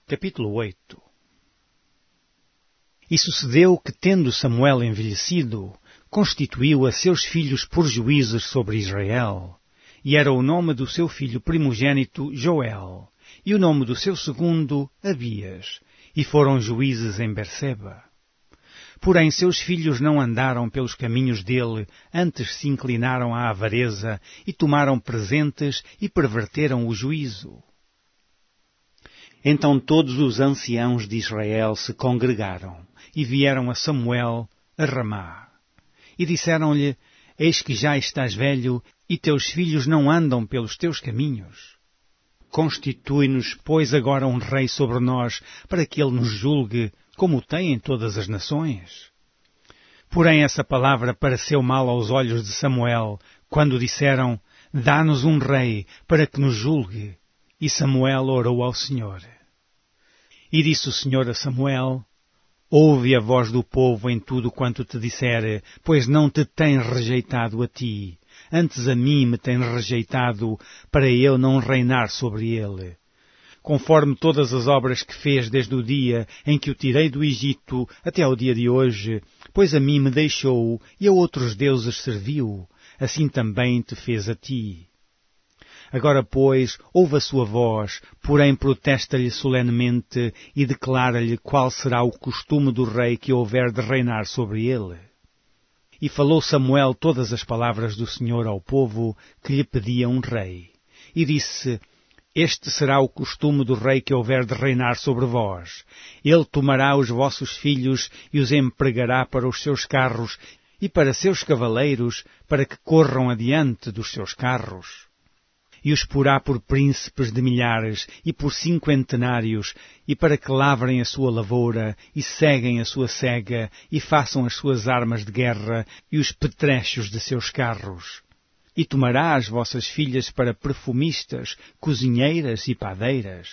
Capítulo 8. E sucedeu que, tendo Samuel envelhecido, constituiu a seus filhos por juízes sobre Israel. E era o nome do seu filho primogênito Joel, e o nome do seu segundo Abias, e foram juízes em Berseba. Porém seus filhos não andaram pelos caminhos dele, antes se inclinaram à avareza, e tomaram presentes e perverteram o juízo. Então todos os anciãos de Israel se congregaram, e vieram a Samuel a Ramá. E disseram-lhe: Eis que já estás velho, e teus filhos não andam pelos teus caminhos. Constitui-nos, pois, agora um rei sobre nós, para que ele nos julgue, como tem em todas as nações. Porém essa palavra pareceu mal aos olhos de Samuel, quando disseram: Dá-nos um rei, para que nos julgue. E Samuel orou ao Senhor. E disse o Senhor a Samuel: Ouve a voz do povo em tudo quanto te disser, pois não te tem rejeitado a ti, antes a mim me tem rejeitado, para eu não reinar sobre ele. Conforme todas as obras que fez desde o dia em que o tirei do Egito até ao dia de hoje, pois a mim me deixou e a outros deuses serviu, assim também te fez a ti. Agora, pois, ouve a sua voz, porém protesta-lhe solenemente e declara-lhe qual será o costume do rei que houver de reinar sobre ele. E falou Samuel todas as palavras do Senhor ao povo que lhe pedia um rei. E disse: Este será o costume do rei que houver de reinar sobre vós. Ele tomará os vossos filhos e os empregará para os seus carros e para seus cavaleiros, para que corram adiante dos seus carros. E os porá por príncipes de milhares e por cinquentenários, e para que lavrem a sua lavoura, e ceguem a sua cega, e façam as suas armas de guerra e os petrechos de seus carros. E tomará as vossas filhas para perfumistas, cozinheiras e padeiras.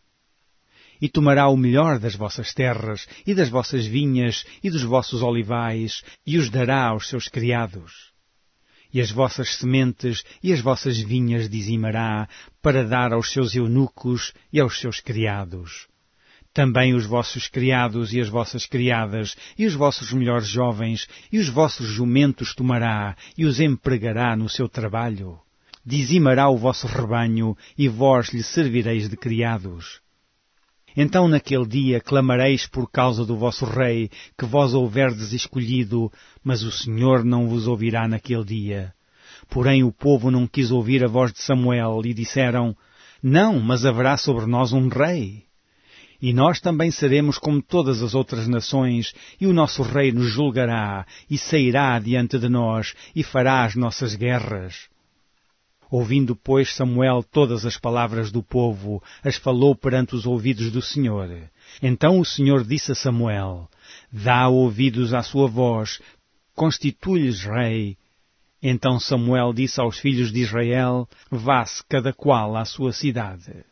E tomará o melhor das vossas terras, e das vossas vinhas, e dos vossos olivais, e os dará aos seus criados. E as vossas sementes e as vossas vinhas dizimará, para dar aos seus eunucos e aos seus criados. Também os vossos criados e as vossas criadas, e os vossos melhores jovens, e os vossos jumentos tomará, e os empregará no seu trabalho. Dizimará o vosso rebanho, e vós lhe servireis de criados. Então naquele dia clamareis por causa do vosso rei, que vós houverdes escolhido, mas o Senhor não vos ouvirá naquele dia. Porém o povo não quis ouvir a voz de Samuel, e disseram: Não, mas haverá sobre nós um rei. E nós também seremos como todas as outras nações, e o nosso rei nos julgará, e sairá adiante de nós, e fará as nossas guerras. Ouvindo, pois, Samuel todas as palavras do povo, as falou perante os ouvidos do Senhor. Então o Senhor disse a Samuel: Dá ouvidos à sua voz, constitui-lhes rei. Então Samuel disse aos filhos de Israel: Vá-se cada qual à sua cidade.